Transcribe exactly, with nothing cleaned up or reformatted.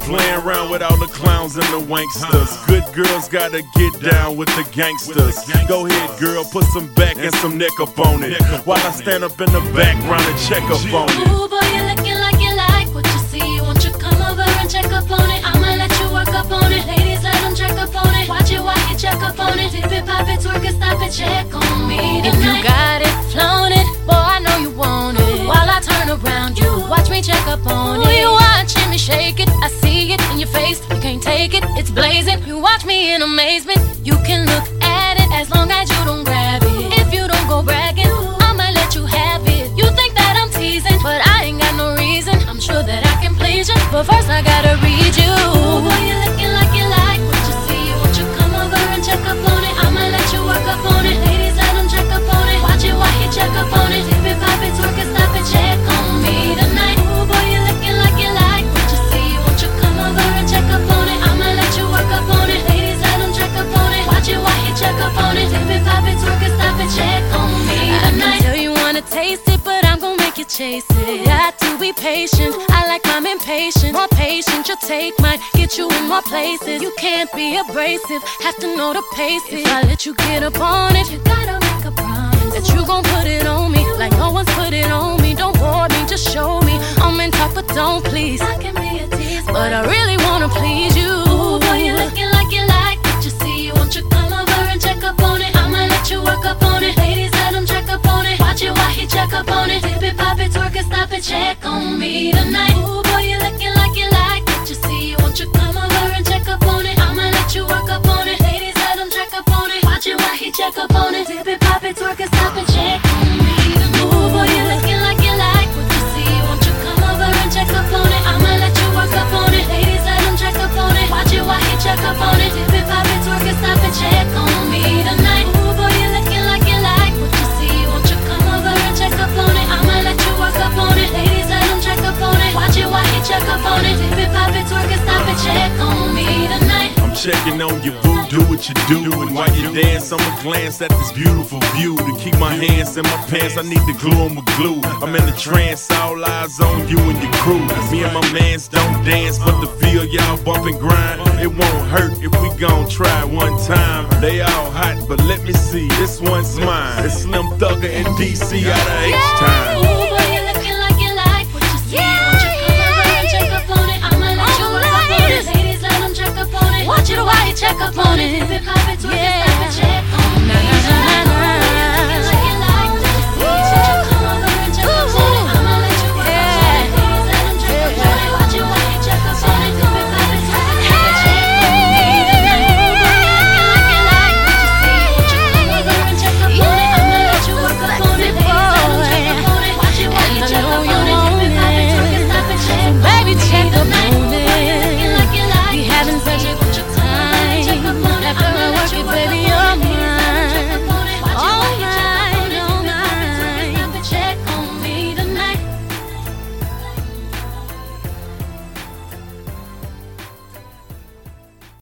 playing around with all the clowns and the wanksters. Good girls gotta get down with the gangsters. Go ahead, girl, put some back and some neck up on it, while I stand up in the background and check up on it. Ooh, boy, you're looking like you like what you see. Won't you come over and check up on it? I'ma let you work up on it. Ladies, let them check up on it. Watch it while you check up on it. Dip it, pop it, twerk it, stop it, check on me tonight. If you got it, flown it, boy, I know you want it. While I turn around, you watch me check up on it. You watching me shake it, I see it in your face. You can't take it, it's blazing. You watch me in amazement. You can look at it as long as you don't grab it. If you don't go bragging, I'ma let you have it. You think that I'm teasing, but I ain't got no reason. I'm sure that I can please you, but first I gotta read you. Ooh, boy, you're looking like you like what you see. Won't you come over and check up on it? I'ma let you work up on it. Ladies, let them check up on it. Watch it while you check up on it. Dip it, pop it, twerk it, stop it, check on me tonight. Ooh, boy, you're looking like you like what you see. Won't you come over and check up on it? I'ma let you work up on it. Ladies, let them check up on it. Watch it while you check up on it. Dip it, pop it, twerk it, stop it, check on me tonight. I know you wanna taste it, but I'm gon' make you chase it. Got to be patient, I like I'm impatient. More patient, your take might get you in more places. You can't be abrasive, have to know the pace. If I let you get up on it, you gotta make a promise that you gon' put it on me like no one's put it on me. Don't bore me, just show me I'm in top, but don't please. I can be a tease, but I really wanna please you. Ooh, boy, you're looking like you like what you see. Won't you come over and check up on it? I'ma let you work up on it. Ladies, let them check up on it. Watch it while he check up on it. Dip it, pop it, twerk it, stop it, check on me tonight. Ooh, boy, you're looking like you like what you see. Won't you come over and check up on it? I'ma let you work up on it. Ladies, let them check up on it. Watch it while he check up on it. Dip it, pop it, twerk it, stop it, check on me tonight. Ooh, boy, you're looking like you like what you see. Won't you come over and check up on it? I'ma let you work up on it. Ladies, let them check up on it. Watch it while he check up on it. Dip it, pop it, twerk it, stop it, check on me tonight. Ooh, boy, you're looking like you like what you see. Won't you come over and check up on it? I'ma let you work up on it. Ladies, let them check up on it. Watch it while he check up on it. Dip it, pop it, twerk it, stop it, check on me tonight. I'm checking on your boo, do what you do. And while you dance, I'ma glance at this beautiful view. To keep my hands in my pants, I need to glue 'em with glue. I'm in a trance, all eyes on you and your crew. Me and my mans don't dance, but to feel y'all bump and grind, it won't hurt if we gon' try one time. They all hot, but let me see, this one's mine. It's Slim Thugger and D C out of H-Time. Ooh, boy, you're looking like you like what you see. Won't you come over and check up on it? I'ma let you work up on it. Ladies, let them check up on it. Watch it while you check up on it. Dip it, pop it, twerk it, stop it, check